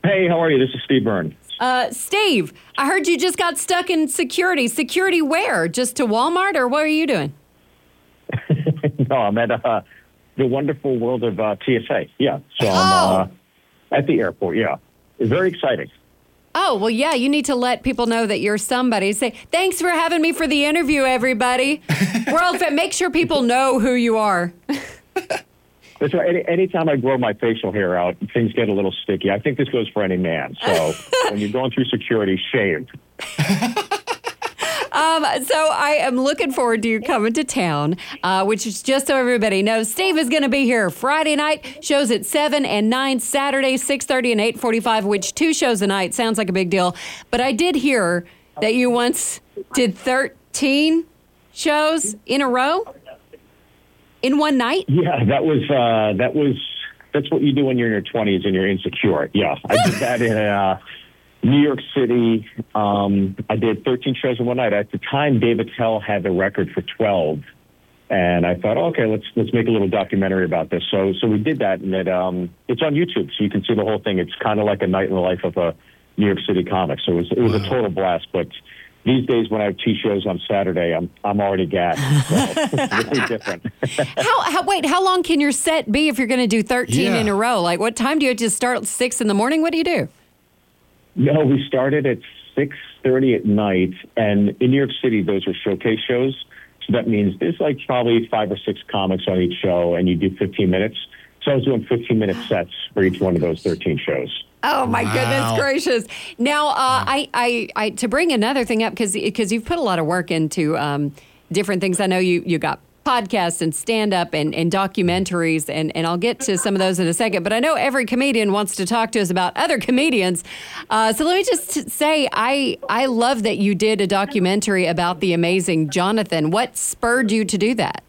Hey, how are you? This is Steve Byrne. Steve, I heard you just got stuck in security. Security where? Just to Walmart, or what are you doing? No, I'm at the wonderful world of TSA. Yeah, so I'm at the airport. Yeah, it's very exciting. Oh, well, yeah, you need to let people know that you're somebody. Say, thanks for having me for the interview, everybody. Make sure people know who you are. That's right. Anytime I grow my facial hair out, things get a little sticky. I think this goes for any man. So when you're going through security, shave. So I am looking forward to you coming to town, which is just so everybody knows. Steve is going to be here Friday night, shows at 7 and 9, Saturday, 6:30 and 8:45, which 2 shows a night. Sounds like a big deal. But I did hear that you once did 13 shows in a row in one night? Yeah, that's what you do when you're in your 20s and you're insecure. Yeah, I did that in New York City. I did 13 shows in one night. At the time, David Tell had the record for 12, and I thought, okay, let's make a little documentary about this. So we did that, and it's on YouTube, so you can see the whole thing. It's kind of like a night in the life of a New York City comic. So it was a total blast. But these days, when I have 2 shows on Saturday, I'm already gassed. So it's really different. How long can your set be if you're going to do 13 in a row? Like, what time do you just start at 6 in the morning? What do you do? No, we started at 6:30 at night, and in New York City, those are showcase shows. So that means there's like probably 5 or 6 comics on each show, and you do 15 minutes. So I was doing 15-minute sets for each one of those 13 shows. Oh my goodness gracious! Now, I to bring another thing up because you've put a lot of work into different things. I know you got podcasts and stand-up and documentaries, and I'll get to some of those in a second. But I know every comedian wants to talk to us about other comedians. So let me just say, I love that you did a documentary about the amazing Jonathan. What spurred you to do that?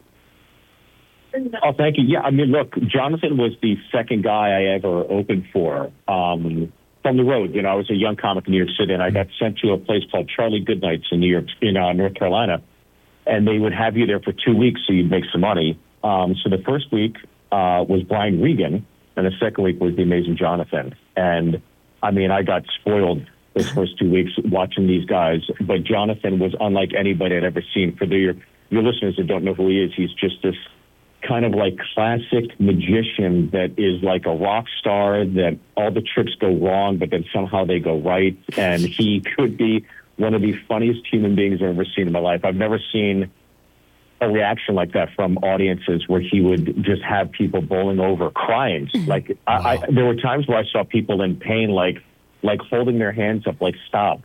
Oh, thank you. Yeah, I mean, look, Jonathan was the second guy I ever opened for from the road. You know, I was a young comic in New York City, and I got sent to a place called Charlie Goodnight's in North Carolina. And they would have you there for 2 weeks so you'd make some money. So the first week was Brian Regan, and the second week was the amazing Jonathan. And, I mean, I got spoiled those first 2 weeks watching these guys. But Jonathan was unlike anybody I'd ever seen. For your listeners that don't know who he is, he's just this kind of like classic magician that is like a rock star, that all the tricks go wrong, but then somehow they go right. And he could be one of the funniest human beings I've ever seen in my life. I've never seen a reaction like that from audiences where he would just have people bowling over, crying. Like there were times where I saw people in pain, like holding their hands up, like stop.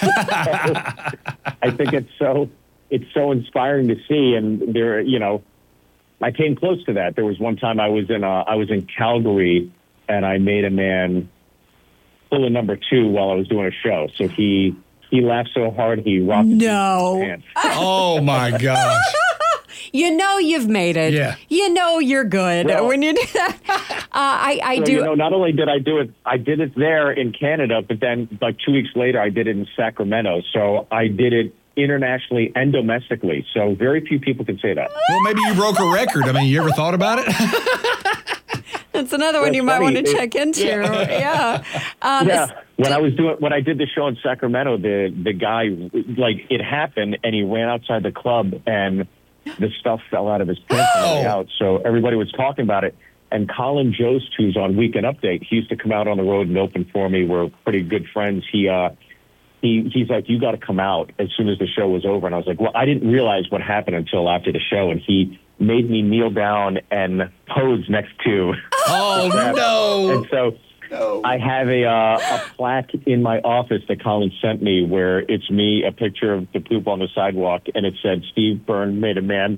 I think it's so inspiring to see. And there, I came close to that. There was one time I was in Calgary, and I made a man pull a number 2 while I was doing a show. So he laughed so hard he rocked his pants. Oh my gosh! You know you've made it. Yeah. You know you're good when you do that. I do. Not only did I do it, I did it there in Canada, but then like 2 weeks later, I did it in Sacramento. So I did it internationally and domestically. So very few people can say that. Well, maybe you broke a record. I mean, you ever thought about it? That's another one you might want to check into. Yeah. When I did the show in Sacramento, the guy, like, it happened, and he ran outside the club, and the stuff fell out of his pants on the way out. So everybody was talking about it. And Colin Jost, who's on Weekend Update, he used to come out on the road and open for me. We're pretty good friends. He's like, you got to come out as soon as the show was over. And I was like, well, I didn't realize what happened until after the show. And he made me kneel down and pose next to. Oh, no. And so I have a plaque in my office that Colin sent me where it's me, a picture of the poop on the sidewalk, and it said, Steve Byrne made a man.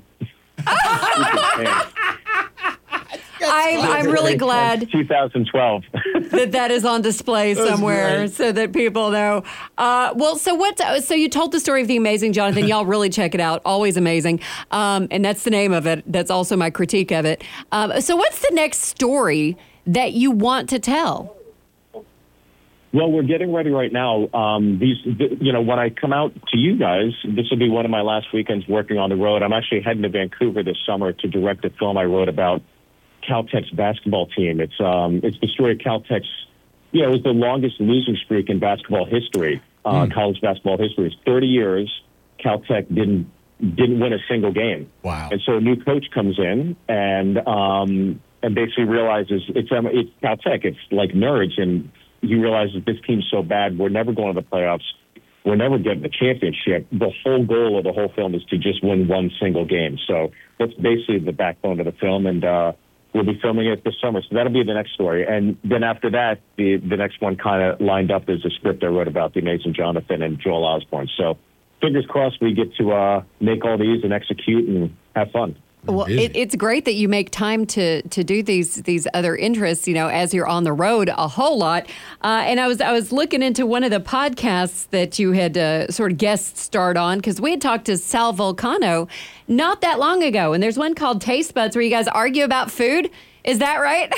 I'm really glad 2012 that is on display somewhere so that people know. So you told the story of the amazing Jonathan. Y'all really check it out. Always amazing. And that's the name of it. That's also my critique of it. So what's the next story that you want to tell? Well, we're getting ready right now. When I come out to you guys, this will be one of my last weekends working on the road. I'm actually heading to Vancouver this summer to direct a film I wrote about Caltech's basketball team. It's the story of Caltech's it was the longest losing streak in basketball history, college basketball history. It's 30 years. Caltech didn't win a single game. Wow. And so a new coach comes in and basically realizes it's Caltech. It's like nerds, and he realizes this team's so bad, we're never going to the playoffs. We're never getting the championship. The whole goal of the whole film is to just win one single game. So that's basically the backbone of the film, and we'll be filming it this summer. So that'll be the next story. And then after that, the next one kind of lined up as a script I wrote about the amazing Jonathan and Joel Osborne. So fingers crossed we get to make all these and execute and have fun. Well, it's great that you make time to do these other interests, as you're on the road a whole lot. And I was looking into one of the podcasts that you had sort of guest starred on, because we had talked to Sal Vulcano not that long ago. And there's one called Taste Buds where you guys argue about food. Is that right?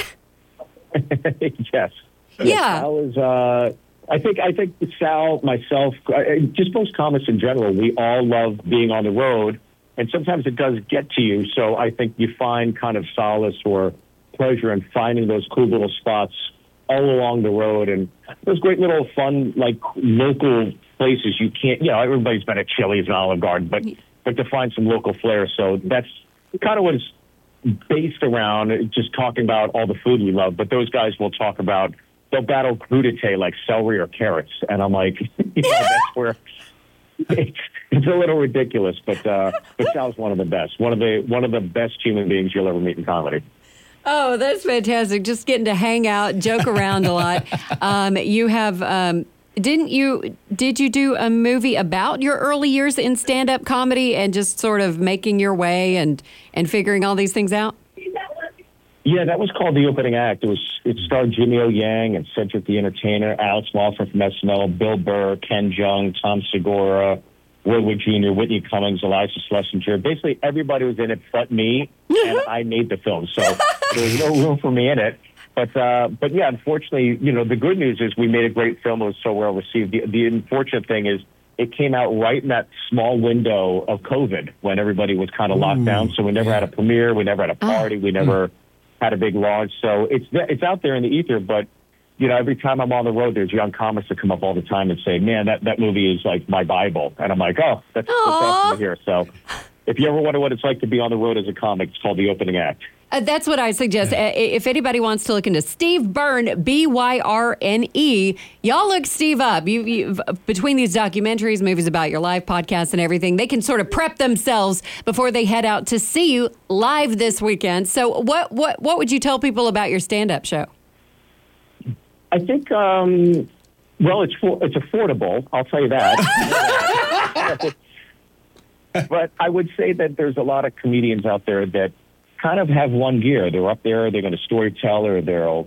Yes. Yeah. Sal is, I think Sal, myself, just most comics in general, we all love being on the road. And sometimes it does get to you. So I think you find kind of solace or pleasure in finding those cool little spots all along the road. And those great little fun, like local places you can't, everybody's been at Chili's and Olive Garden, but to find some local flair. So that's kind of what it's based around, just talking about all the food we love. But those guys will talk about, they'll battle crudité like celery or carrots. And I'm like, that's where... It's a little ridiculous, but Sal's one of the best. One of the best human beings you'll ever meet in comedy. Oh, that's fantastic! Just getting to hang out, joke around a lot. You have, did you do a movie about your early years in stand-up comedy and just sort of making your way and figuring all these things out? Yeah, that was called The Opening Act. It starred Jimmy O. Yang and Cedric the Entertainer, Alex Moffat from SNL, Bill Burr, Ken Jeong, Tom Segura, Woodward Jr., Whitney Cummings, Eliza Schlesinger. Basically, everybody was in it but me, and I made the film. So there was no room for me in it. But yeah, unfortunately, the good news is we made a great film. It was so well received. The unfortunate thing is it came out right in that small window of COVID when everybody was kind of locked down. So we never had a premiere. We never had a party. We never had a big launch. So it's out there in the ether, but every time I'm on the road, there's young comics that come up all the time and say, man, that movie is like my Bible. And I'm like, oh, that's awesome to hear. So if you ever wonder what it's like to be on the road as a comic, it's called The Opening Act. That's what I suggest. If anybody wants to look into Steve Byrne, Byrne, y'all look Steve up. You between these documentaries, movies about your life, podcasts, and everything, they can sort of prep themselves before they head out to see you live this weekend. So what would you tell people about your stand-up show? I think, it's affordable. I'll tell you that. But I would say that there's a lot of comedians out there that kind of have one gear. They're up there, they're going to storytell, or they'll,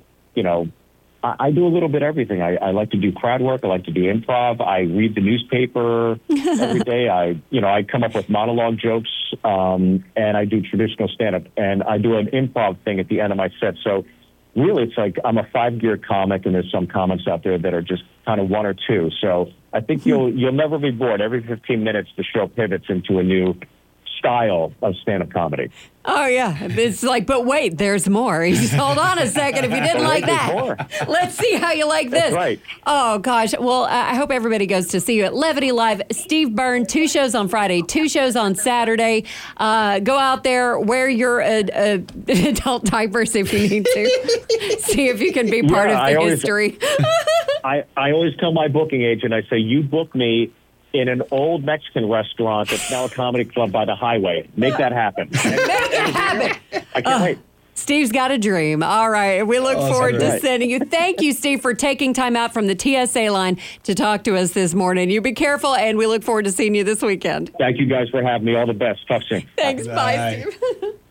I do a little bit of everything. I like to do crowd work. I like to do improv. I read the newspaper every day. I come up with monologue jokes, and I do traditional stand-up, and I do an improv thing at the end of my set. So really, it's like I'm a 5-gear comic, and there's some comics out there that are just kind of 1 or 2. So I think you'll never be bored. Every 15 minutes, the show pivots into a new style of stand-up comedy. Oh, yeah. It's like, but wait, there's more. You just hold on a second if you didn't like that. Let's see how you like this. That's right. Oh, gosh. Well, I hope everybody goes to see you at Levity Live. Steve Byrne, 2 shows on Friday, 2 shows on Saturday. Go out there, wear your adult diapers if you need to. See if you can be part of the history. I always tell my booking agent, I say, you book me in an old Mexican restaurant that's now a comedy club by the highway. Make that happen. Make it happen. I can't wait. Steve's got a dream. All right. We look forward to sending you. Thank you, Steve, for taking time out from the TSA line to talk to us this morning. You be careful, and we look forward to seeing you this weekend. Thank you guys for having me. All the best. Talk soon. Thanks. Bye Steve.